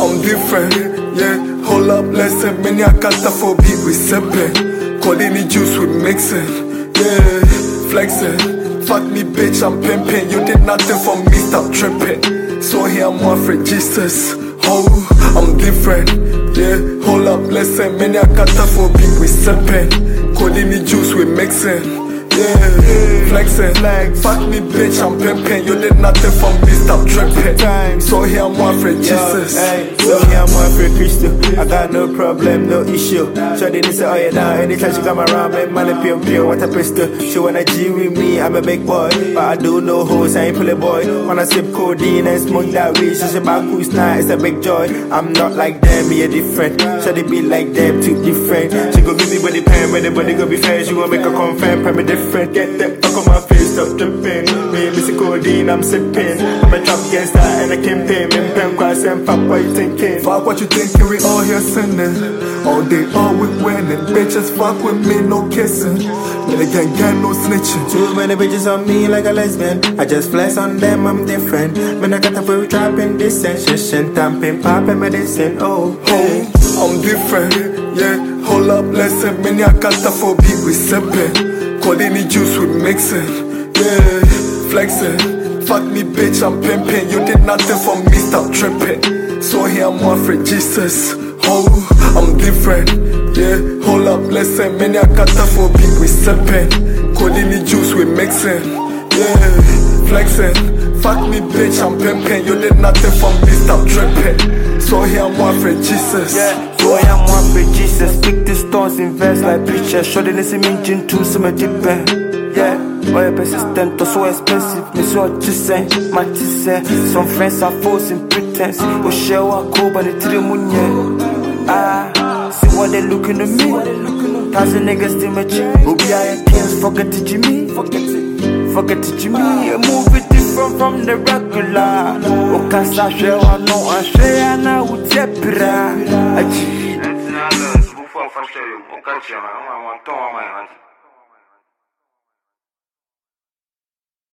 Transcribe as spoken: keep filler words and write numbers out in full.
I'm different, yeah. Hold up, listen, many I can't afford beat with seven. Calling the juice with mixing, yeah. Flexing, fuck me bitch, I'm pimping. You did nothing for me, stop tripping. So here I'm one for Jesus. Oh, I'm different, yeah. Hold up, listen, many I can't afford beat with seven. Calling the juice with mixing. Yeah, flexing, flex. Fuck me bitch, I'm pimping. You did nothing for me, stop tripping. So here I'm one for Jesus. Hey, so here I'm one for Crystal. I got no problem, no issue. Shorty need to oh yeah down. Anytime she come around, make money pure pure. What a pistol. She wanna G with me, I'm a big boy. But I do no hoes, I ain't play boy. When I sip codeine and smoke that weed, she say back who's night, it's a big joy. I'm not like them, me a different. Shorty be like them, too different. She go give me body pain, when the body go be fair. She gon' make her confirm, prime me different. Get that fuck on my face, stop tripping. Me, Mister Codeine, I'm sipping. I'm a trap gangster and I can't pay. Me, pen cross and fuck what you thinking. Fuck what you thinking, we all here sinning. All day, all we winning. Bitches fuck with me, no kissing. But they can't get no snitching. Too many bitches on me like a lesbian. I just flex on them, I'm different. When I got the full trapping, this sensation. Tamping, popping medicine, oh, hey. Oh, I'm different, yeah. Hold up, listen, many I can't afford beat with seven. Calling the juice with mixing, yeah, flexing. Fuck me bitch, I'm pimping. You did nothing for me, stop tripping. So here I'm one for Jesus. Oh, I'm different, yeah. Hold up, listen, many I can't afford beat with seven. Calling the juice with mixing, yeah, flexing. Fuck me bitch, I'm pimping. You did nothing for me, stop tripping. So here I'm one for Jesus. Yeah. So I am one for Jesus. Speak the stones, invest like preacher. Show the nation engine too, so much deeper. Yeah, oil persistent, so expensive. Me so just say, my say. Some friends are forcing pretense. Oh, share what go, but it's the moon. Ah, see what they looking at me. Thousand niggas still match. Who be I kings, forget to Jimmy. Forget it, forget to Jimmy. A movie different from the regular. Oh, cause I share what no, I share, and I would say, Pira. I It's not a super fashion. Okay, I'm going to